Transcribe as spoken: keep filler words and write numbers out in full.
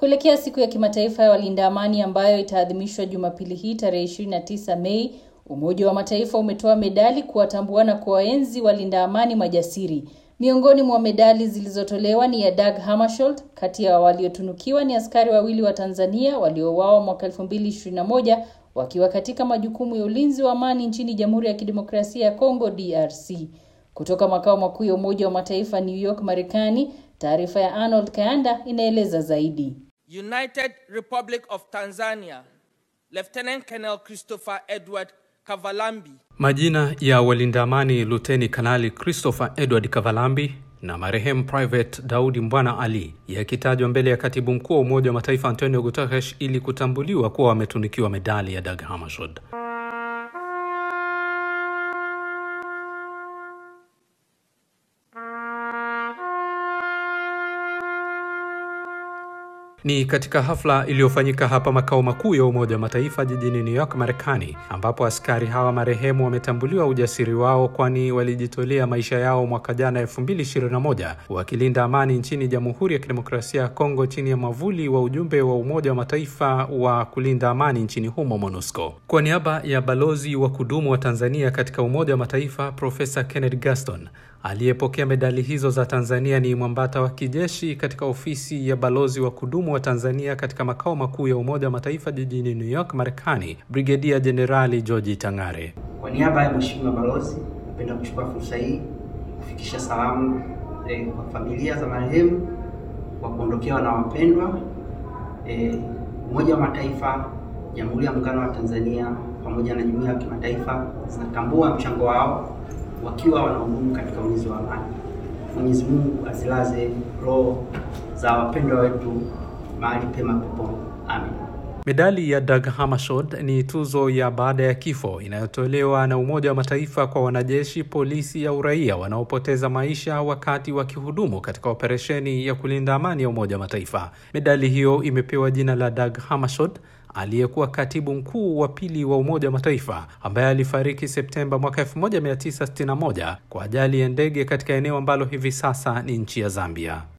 Kuelekea siku ya kimataifa ya walinda amani ambayo itaadhimishwa Jumapili hii tarehe ishirini na tisa Mei, Umoja wa Mataifa umetoa medali kuwatambua na kuwaenzi walinda amani majasiri. Miongoni mwa medali zilizotolewa ni ya Dag Hammarskjöld. Kati ya waliotunukiwa ni askari wawili wa Tanzania waliouawa mwaka elfu mbili ishirini na moja wakiwa katika majukumu ya ulinzi wa amani nchini Jamhuri ya Kidemokrasia ya Kongo D R C. Kutoka makao makuu ya Umoja wa Mataifa New York, Marekani, taarifa ya Arnold Kayanda inaeleza zaidi. United Republic of Tanzania, Lieutenant Colonel Christopher Edward Kavalambi. Majina ya walinda amani Luteni Kanali Christopher Edward Kavalambi na marehemu Private Daudi Mbwana Ali yakitajwa mbele ya Katibu Mkuu wa Umoja wa Mataifa Antonio Guterres ili kutambuliwa kuwa wametunikiwa medali ya Dag Hammarskjöld. Ni katika hafla iliyofanyika hapa makao makuu ya Umoja wa Mataifa jijini New York, Marekani, ambapo askari hawa marehemu wametambuliwa ujasiri wao, kwani walijitolea maisha yao mwaka jana elfu mbili ishirini na moja wakilinda amani nchini Jamhuri ya Kidemokrasia ya Kongo chini ya mwavuli wa ujumbe wa Umoja wa Mataifa wa kulinda amani nchini humo MONUSCO. Kwa niaba ya balozi wa kudumu wa Tanzania katika Umoja wa Mataifa Profesa Kenneth Gaston, aliyepokea medali hizo za Tanzania ni mwambata wa kijeshi katika ofisi ya balozi wa kudumu wa Tanzania katika makao makuu ya Umoja wa Mataifa jijini New York, Marekani, Brigadier Generali George Tangare. Kwa niaba ya mheshimiwa balozi, napenda kuchukua fursa hii kufikisha salamu eh, kwa familia za marehemu wa kuondokewa na wapendwa. Eh, Umoja wa Mataifa, Jamhuri ya Muungano wa Tanzania pamoja na jumuiya ya kimataifa zinatambua mchango wao wakiwa wanahudumu katika ulinzi wa amani. Mwenyezi Mungu azilaze roho za wapendwa wetu mahali pema peponi. Amen. Medali ya Dag Hammarskjöld ni tuzo ya baada ya kifo inayotolewa na Umoja wa Mataifa kwa wanajeshi, polisi au raia wanaopoteza maisha wakati wakihudumu katika operesheni ya kulinda amani ya Umoja wa Mataifa. Medali hiyo imepewa jina la Dag Hammarskjöld, aliyekuwa katibu mkuu wa pili wa Umoja wa Mataifa ambaye alifariki Septemba mwaka elfu moja mia tisa sitini na moja kwa ajali ya ndege katika eneo ambalo hivi sasa ni nchi ya Zambia.